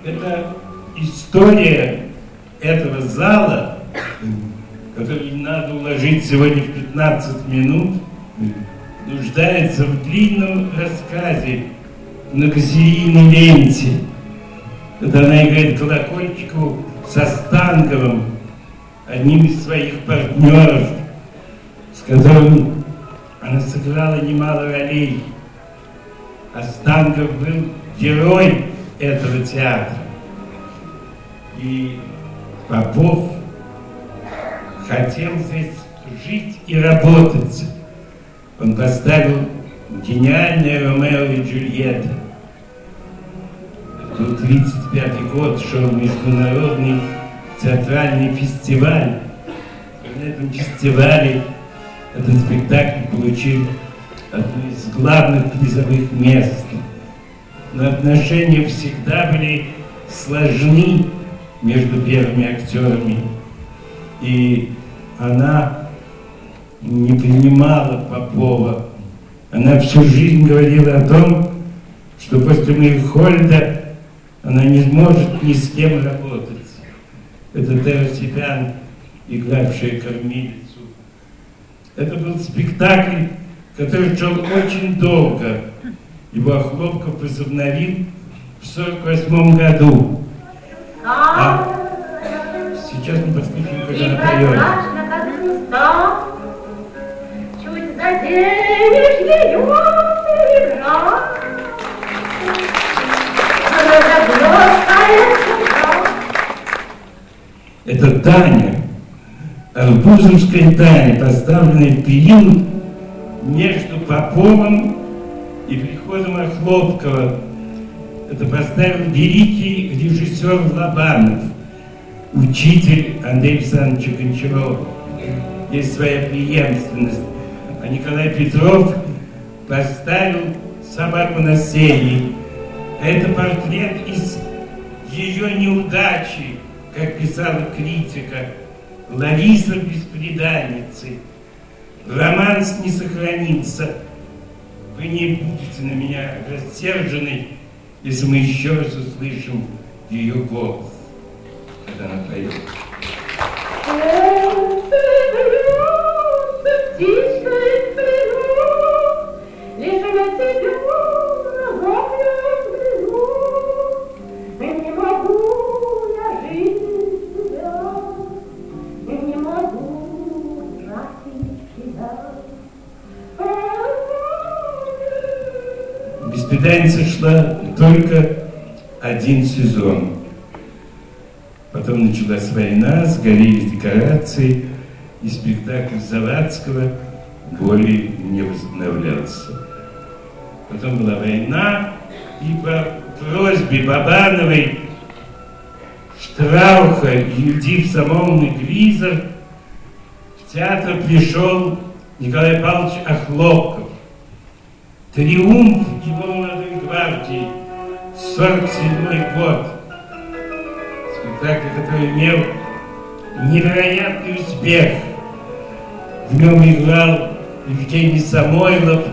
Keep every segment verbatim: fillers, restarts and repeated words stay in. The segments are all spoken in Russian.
Это история этого зала, который надо уложить сегодня в пятнадцать минут, нуждается в длинном рассказе, многосерийной ленте. Это она играет Колокольчикову со Станковым, одним из своих партнеров, с которым она сыграла немало ролей. А Станков был герой этого театра. И Попов хотел здесь жить и работать. Он поставил гениальное «Ромео и Джульетта». Это был тридцать пятый год, шел международный театральный фестиваль. И на этом фестивале этот спектакль получил одно из главных призовых мест. Но отношения всегда были сложны между первыми актерами. И она не принимала Попова. Она всю жизнь говорила о том, что после Мейрхольда она не сможет ни с кем работать. Это Тересипян, игравшая кормилицу. Это был спектакль, который шел очень долго. Его Охлопков возобновил в сорок восьмом году. А сейчас мы послушаем, как она поет. Чуть заденешь ее, игра. Это Таня, арбузовская Таня, поставленная в период между Поповым и приходом Охлопкова. Это поставил великий режиссер Лобанов, учитель Андрей Александрович Гончаров. Есть своя преемственность. А Николай Петров поставил «Собаку на сене». Это портрет из ее неудачи, как писала критика, Лариса бесприданницы. Романс не сохранится. Вы не будете на меня рассержены, если мы еще раз услышим ее голос, когда она поет. Бесприданница шла только один сезон. Потом началась война, сгорели декорации, и спектакль Завадского более не возобновлялся. Потом была война, и по просьбе Бабановой, Штрауха и Юдив Самовны Гвизер в театр пришел Николай Павлович Охлопков. Триумф его молодой гвардии, сорок седьмой год. Спектакль, который имел невероятный успех. В нем играл Евгений Самойлов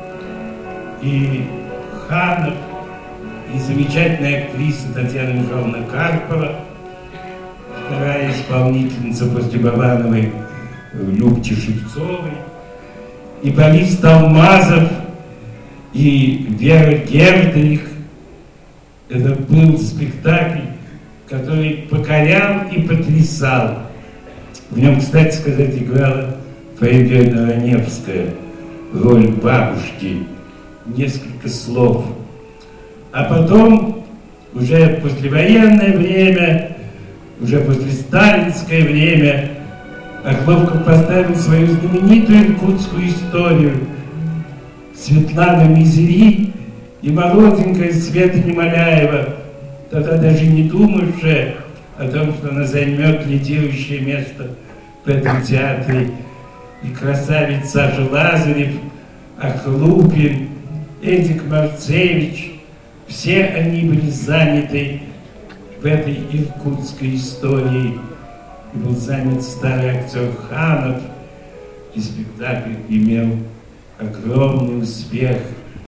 и Ханов, и замечательная актриса Татьяна Михайловна Карпова, вторая исполнительница после Бабановой Любчи Шевцовой, и Борис Талмазов, и Вера Гердрих. Это был спектакль, который покорял и потрясал. В нем, кстати сказать, играла Фаина Раневская, роль бабушки, несколько слов. А потом, уже послевоенное время, уже после сталинское время, Охлопков поставил свою знаменитую иркутскую историю. Светлана Мизери и молоденькая Света Немоляева, тогда даже не думавшая о том, что она займет лидирующее место в этом театре, и красавец Саша Лазарев, Охлупин, Эдик Марцевич, все они были заняты в этой иркутской истории. И был занят старый актер Ханов, и спектакль имел огромный успех.